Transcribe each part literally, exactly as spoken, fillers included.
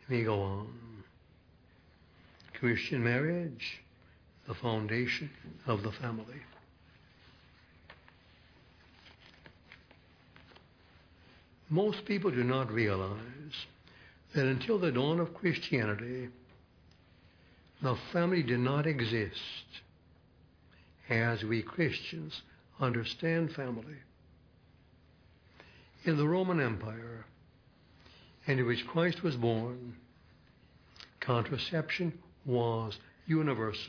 We go on. Christian marriage, the foundation of the family. Most people do not realize that until the dawn of Christianity, the family did not exist as we Christians understand family. In the Roman Empire, in which Christ was born, contraception was universal.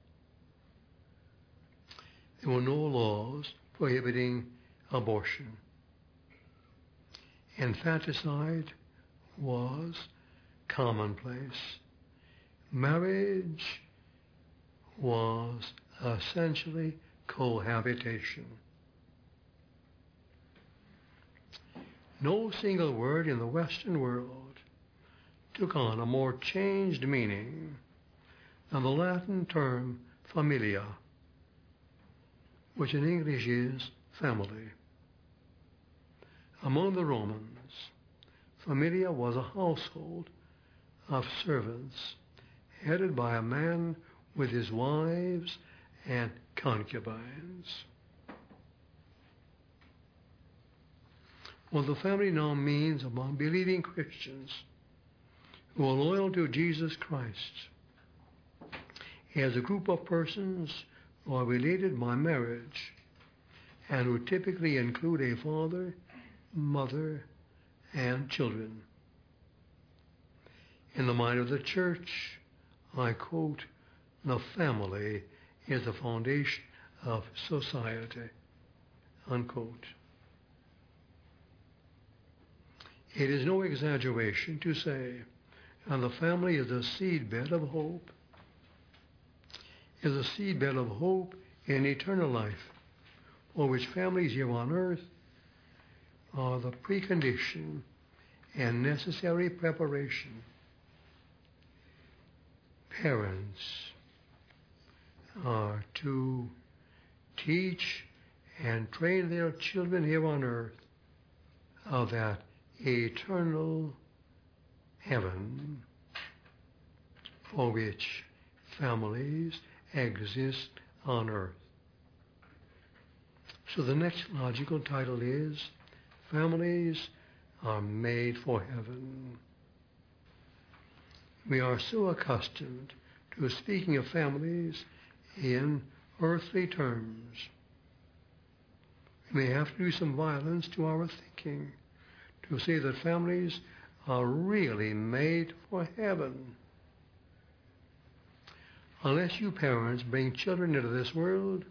There were no laws prohibiting abortion. Infanticide was commonplace. Marriage was essentially cohabitation. No single word in the Western world took on a more changed meaning than the Latin term familia, which in English is family. Among the Romans, familia was a household of servants headed by a man with his wives and concubines. What the family now means among believing Christians who are loyal to Jesus Christ is a group of persons who are related by marriage and who typically include a father, mother, and children. In the mind of the church, I quote, "The family is the foundation of society," unquote. It is no exaggeration to say, and the family is the seedbed of hope, is a seedbed of hope in eternal life, for which families here on earth are the precondition and necessary preparation. Parents are to teach and train their children here on earth of that eternal heaven for which families exist on earth. So the next logical title is Families Are Made for Heaven. We are so accustomed to speaking of families in earthly terms. We may have to do some violence to our thinking to say that families are really made for heaven. Unless you parents bring children into this world,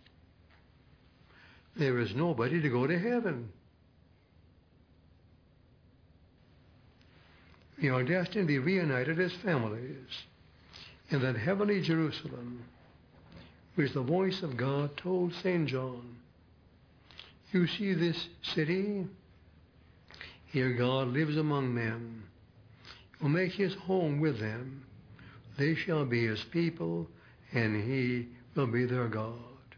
there is nobody to go to heaven. We are destined to be reunited as families in that heavenly Jerusalem, which the voice of God told Saint John, "You see this city? Here God lives among men. He will make his home with them. They shall be his people, and he will be their God."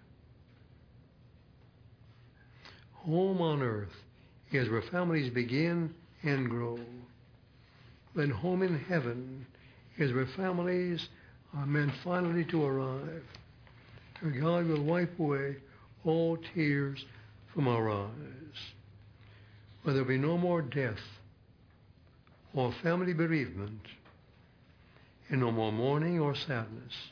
Home on earth is where families begin and grow. But home in heaven is where families are meant finally to arrive. Where God will wipe away all tears from our eyes. Where there will be no more death or family bereavement, and no more mourning or sadness.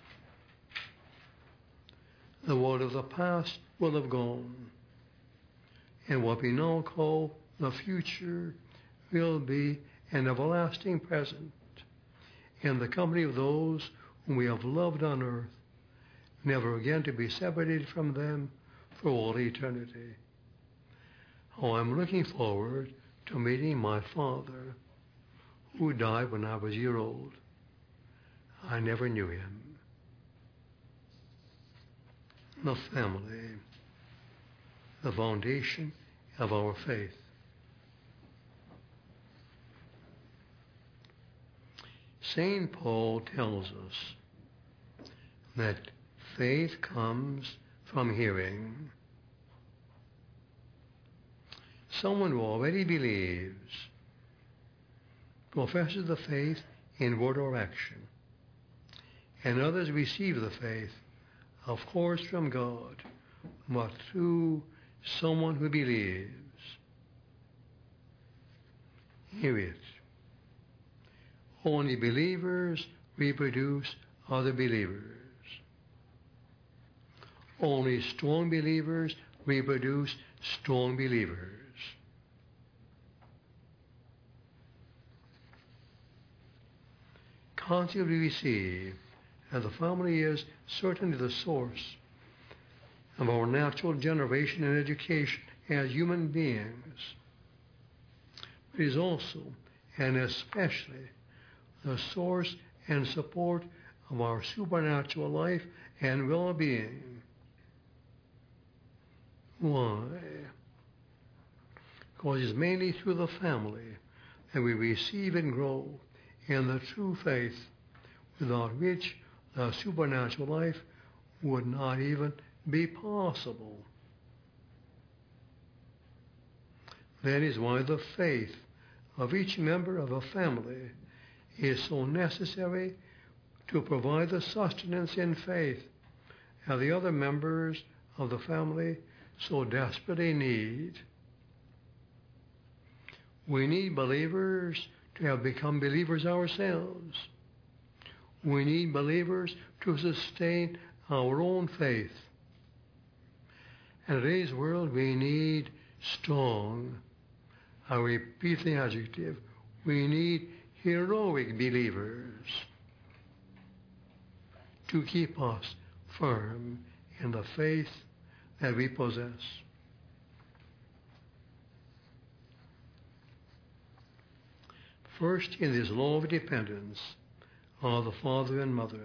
The world of the past will have gone, and what we now call the future will be an everlasting present in the company of those whom we have loved on earth, never again to be separated from them for all eternity. Oh, I'm looking forward to meeting my father, who died when I was a year old. I never knew him. The family, the foundation of our faith. Saint Paul tells us that faith comes from hearing. Someone who already believes professes the faith in word or action, and others receive the faith, of course from God, but through someone who believes. Hear it. Only believers reproduce other believers. Only strong believers reproduce strong believers. Constantly receive, and the family is certainly the source of our natural generation and education as human beings. It is also, and especially, the source and support of our supernatural life and well-being. Why? Because it's mainly through the family that we receive and grow in the true faith, without which the supernatural life would not even be possible. That is why the faith of each member of a family is so necessary to provide the sustenance in faith that the other members of the family so desperately need. We need believers to have become believers ourselves. We need believers to sustain our own faith. In today's world, we need strong. I repeat the adjective. We need heroic believers to keep us firm in the faith that we possess. First, in this law of dependence, are the father and mother.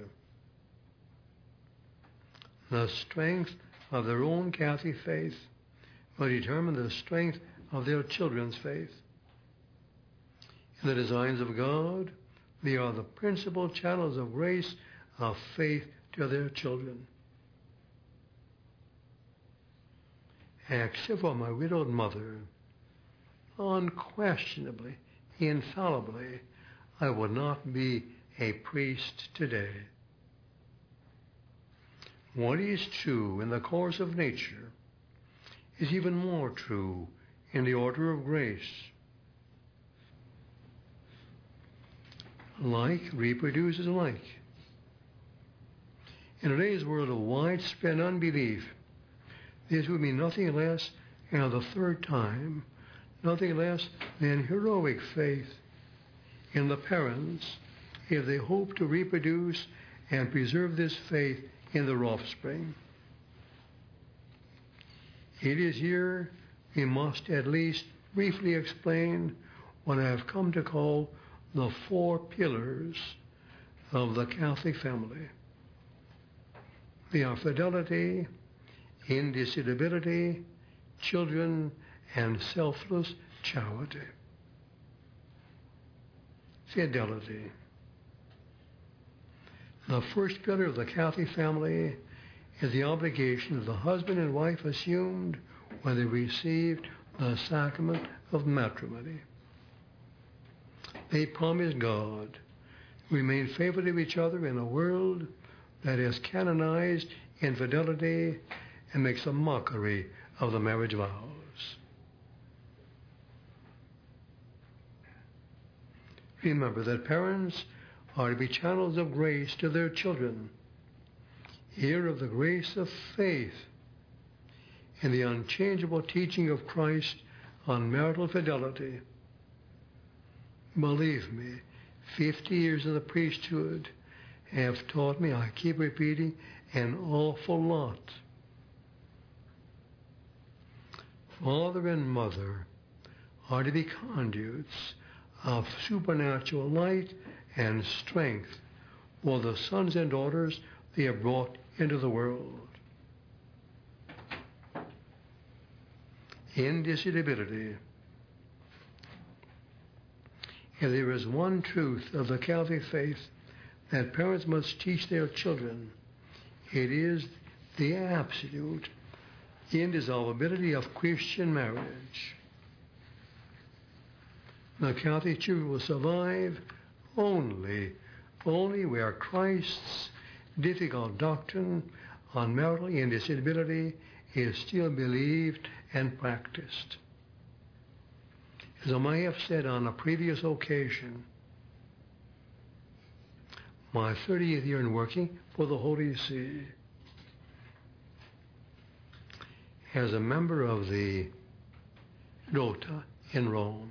The strength of their own Catholic faith will determine the strength of their children's faith. In the designs of God, they are the principal channels of grace, of faith to their children. Except for my widowed mother, unquestionably, infallibly, I would not be a priest today. What is true in the course of nature is even more true in the order of grace. Like reproduces like. In today's world of widespread unbelief, this would be nothing less, and the third time, nothing less than heroic faith in the parents if they hope to reproduce and preserve this faith in their offspring. It is here we must at least briefly explain what I have come to call the four pillars of the Catholic family. They are fidelity, indissolubility, children, and selfless charity. Fidelity. The first pillar of the Catholic family is the obligation the husband and wife assumed when they received the sacrament of matrimony. They promised God to remain faithful to each other in a world that is canonized infidelity and makes a mockery of the marriage vows. Remember that parents are to be channels of grace to their children. Hear of the grace of faith in the unchangeable teaching of Christ on marital fidelity. Believe me, fifty years in the priesthood have taught me, I keep repeating, an awful lot. Father and mother are to be conduits of supernatural light and strength for the sons and daughters they have brought into the world. Indissolubility. If there is one truth of the Catholic faith that parents must teach their children, it is the absolute indissolubility of Christian marriage. The Catholic Church will survive only, only where Christ's difficult doctrine on marital indissolubility is still believed and practiced. As I may have said on a previous occasion, my thirtieth year in working for the Holy See, as a member of the Rota in Rome,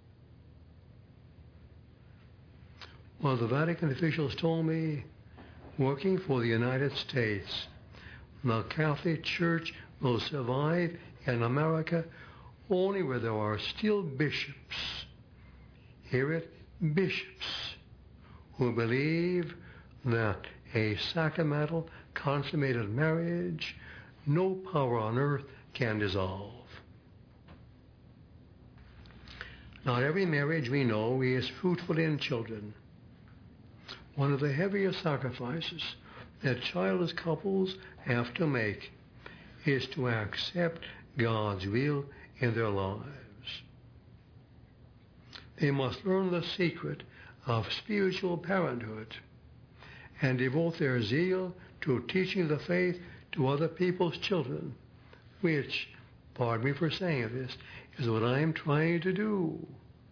well, the Vatican officials told me, working for the United States, the Catholic Church will survive in America only where there are still bishops, hear it, bishops, who believe that a sacramental, consummated marriage, no power on earth can dissolve. Not every marriage we know is fruitful in children. One of the heaviest sacrifices that childless couples have to make is to accept God's will in their lives. They must learn the secret of spiritual parenthood and devote their zeal to teaching the faith to other people's children, which, pardon me for saying this, is what I am trying to do.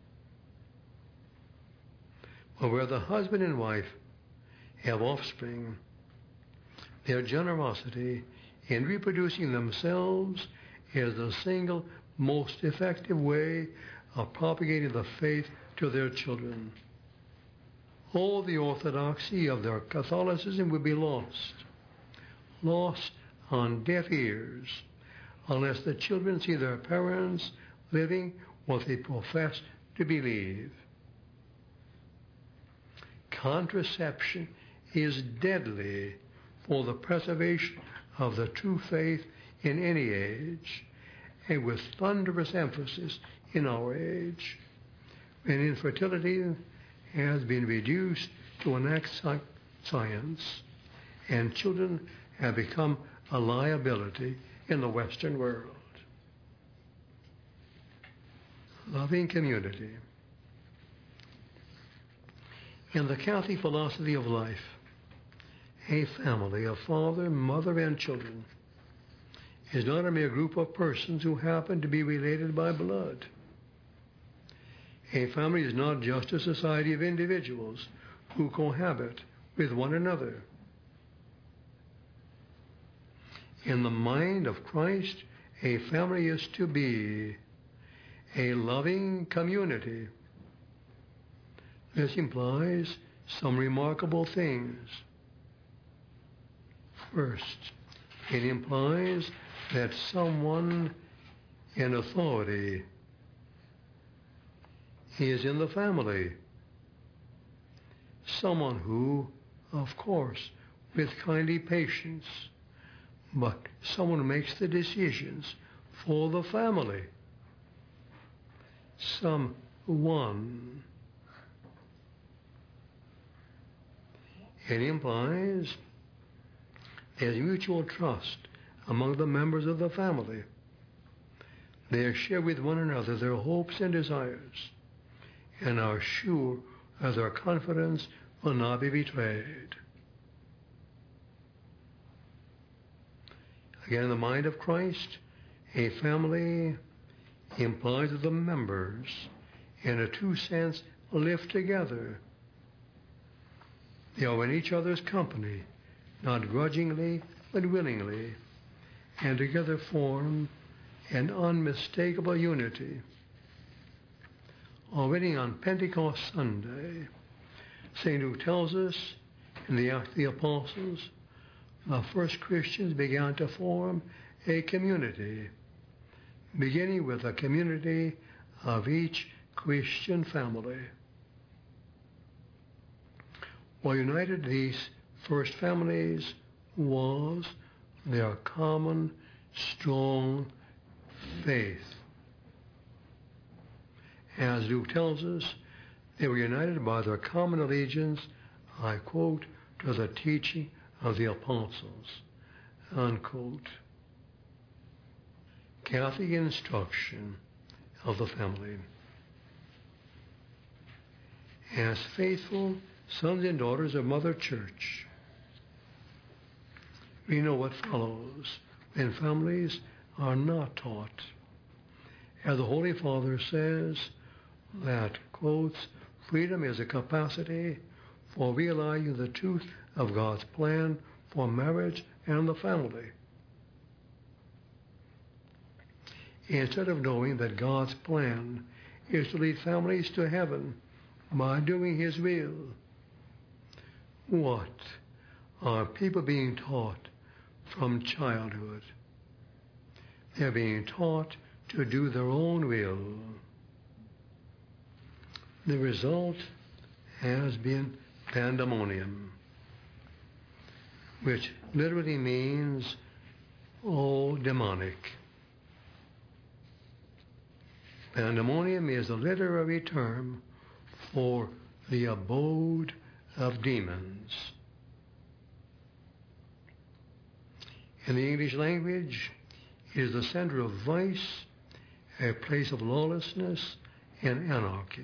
But where the husband and wife have offspring, their generosity in reproducing themselves is the single most effective way of propagating the faith to their children. All the orthodoxy of their Catholicism would be lost, lost on deaf ears, unless the children see their parents living what they profess to believe. Contraception is deadly for the preservation of the true faith in any age, and with thunderous emphasis in our age, when infertility has been reduced to an act of science, and children have become a liability in the Western world. Loving community. In the Catholic philosophy of life, a family of father, mother, and children is not a mere group of persons who happen to be related by blood. A family is not just a society of individuals who cohabit with one another. In the mind of Christ, a family is to be a loving community. This implies some remarkable things. First, it implies that someone in authority is in the family. Someone who, of course, with kindly patience, but someone who makes the decisions for the family. Someone. It implies there's mutual trust among the members of the family. They share with one another their hopes and desires, and are sure that their confidence will not be betrayed. Again, in the mind of Christ, a family implies that the members, in a true sense, live together. They are in each other's company, not grudgingly, but willingly, and together form an unmistakable unity. Already on Pentecost Sunday, Saint Luke tells us in the Acts of the Apostles, the first Christians began to form a community, beginning with a community of each Christian family. What united these first families was their common, strong faith. As Luke tells us, they were united by their common allegiance, I quote, to the teaching of the apostles, unquote. Catholic instruction of the family. as faithful sons and daughters of Mother Church. We know what follows when families are not taught. As the Holy Father says, that, quotes, freedom is a capacity for realizing the truth of God's plan for marriage and the family. Instead of knowing that God's plan is to lead families to heaven by doing His will, what are people being taught from childhood? They're being taught to do their own will. The result has been pandemonium, which literally means all demonic. Pandemonium is a literary term for the abode of demons. In the English language, it is the center of vice, a place of lawlessness and anarchy.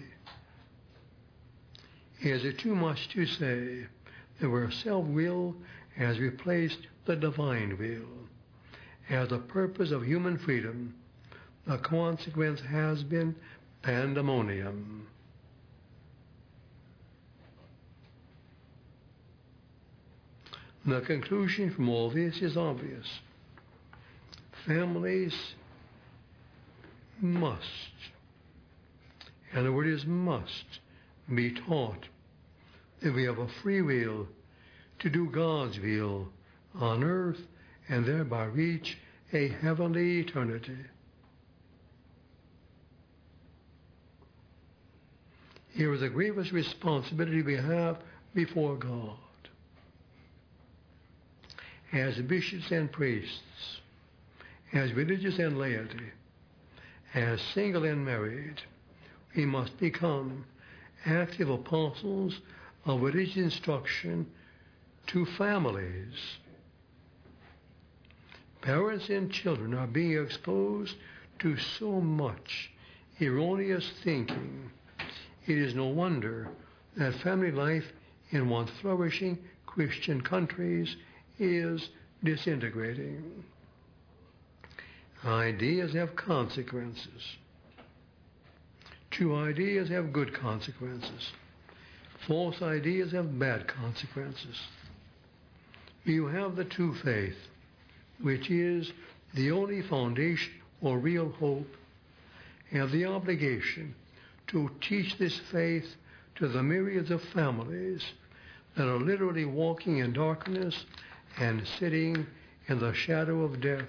Is it too much to say that where self-will has replaced the divine will as the purpose of human freedom, the consequence has been pandemonium? The conclusion from all this is obvious. Families must, and the word is must, be taught that we have a free will to do God's will on earth and thereby reach a heavenly eternity. Here is the grievous responsibility we have before God. As bishops and priests, as religious and laity, as single and married, we must become active apostles of religious instruction to families. Parents and children are being exposed to so much erroneous thinking. It is no wonder that family life in once flourishing Christian countries is disintegrating. Ideas have consequences. True ideas have good consequences. False ideas have bad consequences. You have the true faith, which is the only foundation for real hope, have the obligation to teach this faith to the myriads of families that are literally walking in darkness and sitting in the shadow of death.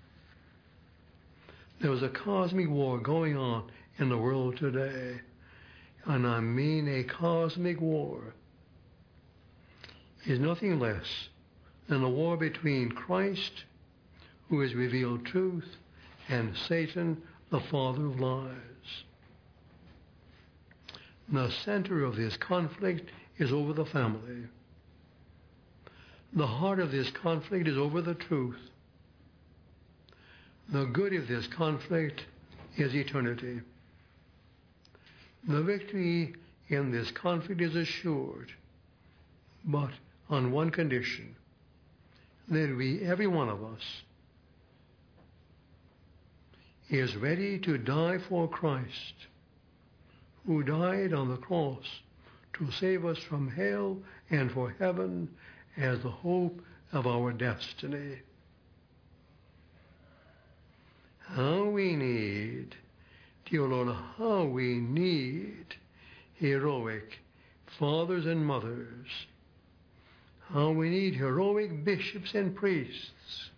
There is a cosmic war going on in the world today, and I mean a cosmic war. It is nothing less than a war between Christ, who has revealed truth, and Satan, the father of lies. The center of this conflict is over the family. The heart of this conflict is over the truth. The good of this conflict is eternity. The victory in this conflict is assured, but on one condition, that we, every one of us, is ready to die for Christ, who died on the cross to save us from hell and for heaven as the hope of our destiny. How we need, dear Lord, how we need heroic fathers and mothers. How we need heroic bishops and priests.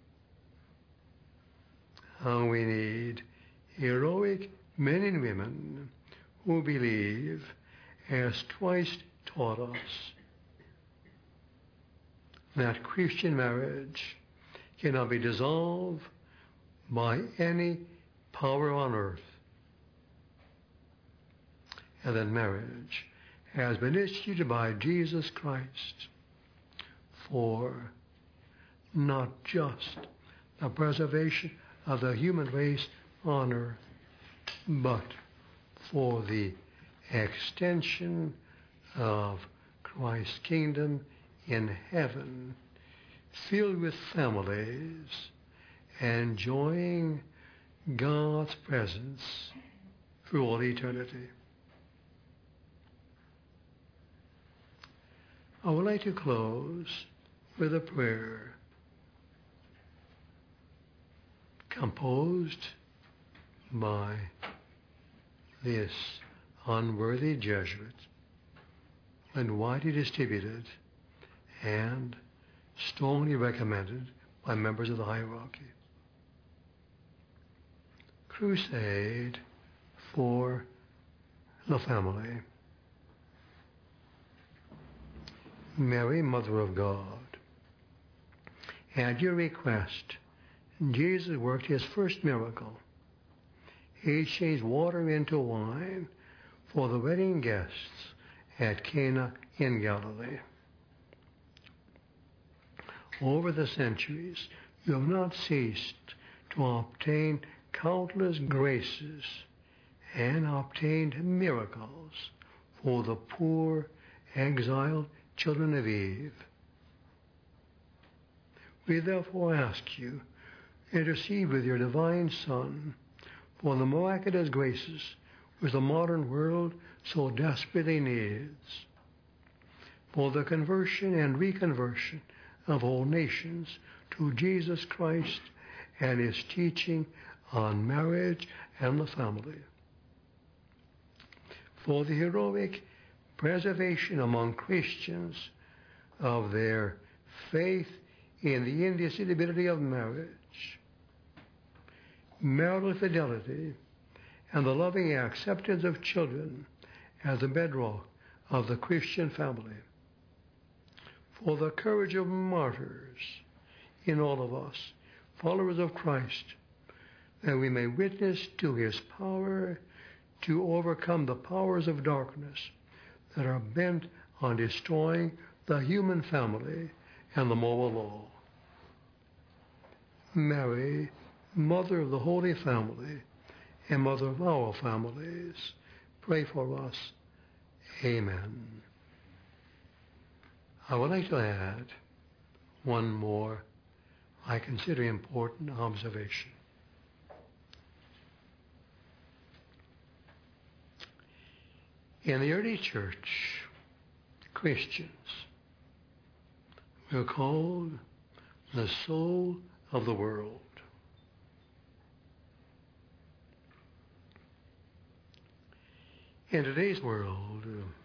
How we need heroic men and women who believe as Christ taught us that Christian marriage cannot be dissolved by any power on earth, and that marriage has been instituted by Jesus Christ for not just the preservation of the human race on earth, but for the extension of Christ's kingdom in heaven, filled with families, enjoying God's presence through all eternity. I would like to close with a prayer composed by this unworthy Jesuit and widely distributed and strongly recommended by members of the hierarchy. Crusade for the family. Mary, Mother of God, at your request, Jesus worked his first miracle. He changed water into wine for the wedding guests at Cana in Galilee. Over the centuries, you have not ceased to obtain countless graces and obtained miracles for the poor, exiled children of Eve. We therefore ask you, intercede with your divine Son for the miraculous graces which the modern world so desperately needs, for the conversion and reconversion of all nations to Jesus Christ and his teaching on marriage and the family, for the heroic preservation among Christians of their faith in the indissolubility of marriage, marital fidelity, and the loving acceptance of children as the bedrock of the Christian family, for the courage of martyrs in all of us, followers of Christ, that we may witness to his power to overcome the powers of darkness that are bent on destroying the human family and the moral law. Mary, Mother of the Holy Family and Mother of our families, pray for us. Amen. I would like to add one more, I consider important, observation. In the early church, Christians were called the soul of the world. In today's world,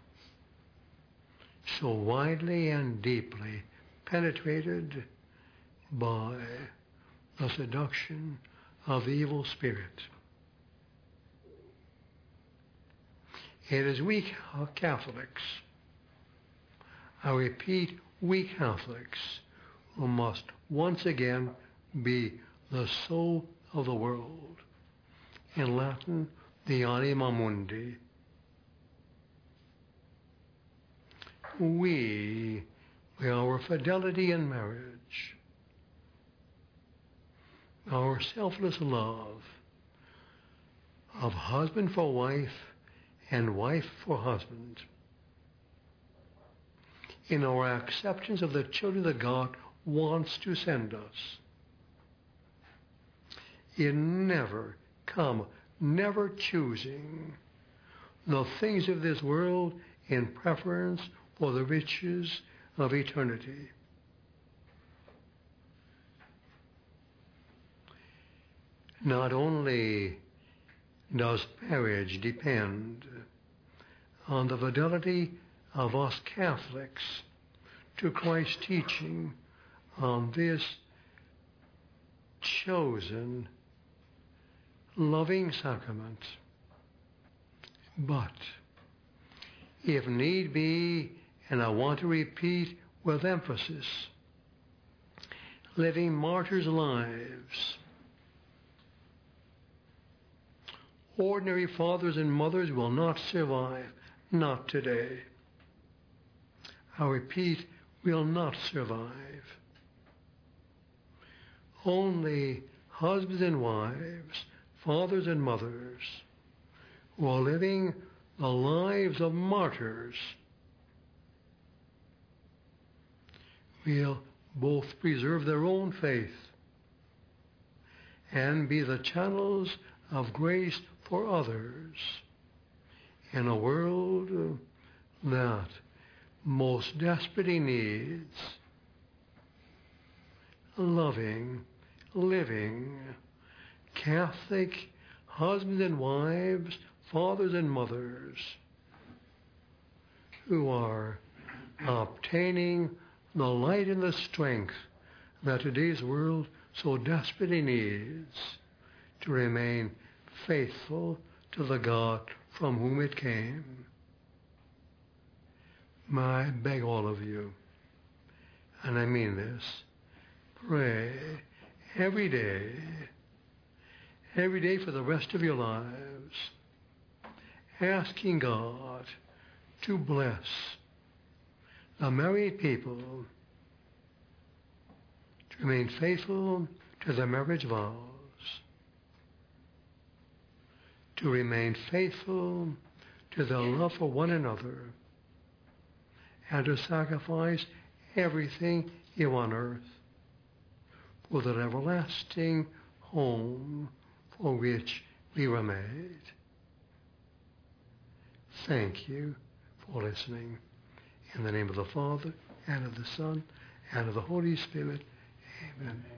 so widely and deeply penetrated by the seduction of the evil spirit, it is we Catholics, I repeat, we Catholics, who must once again be the soul of the world. In Latin, the anima mundi. We, by our fidelity in marriage, our selfless love of husband for wife and wife for husband, in our acceptance of the children that God wants to send us, in never come, never choosing the things of this world in preference for the riches of eternity. Not only does marriage depend on the fidelity of us Catholics to Christ's teaching on this chosen, loving sacrament, but if need be, and I want to repeat with emphasis, living martyrs' lives, ordinary fathers and mothers will not survive, not today. I repeat, will not survive. Only husbands and wives, fathers and mothers, who are living the lives of martyrs will both preserve their own faith and be the channels of grace for others in a world that most desperately needs loving, living, Catholic husbands and wives, fathers and mothers who are obtaining the light and the strength that today's world so desperately needs to remain faithful to the God from whom it came. I beg all of you, and I mean this, pray every day, every day for the rest of your lives, asking God to bless the married people to remain faithful to their marriage vows, to remain faithful to their love for one another, and to sacrifice everything here on earth for that everlasting home for which we were made. Thank you for listening. In the name of the Father, and of the Son, and of the Holy Spirit, amen.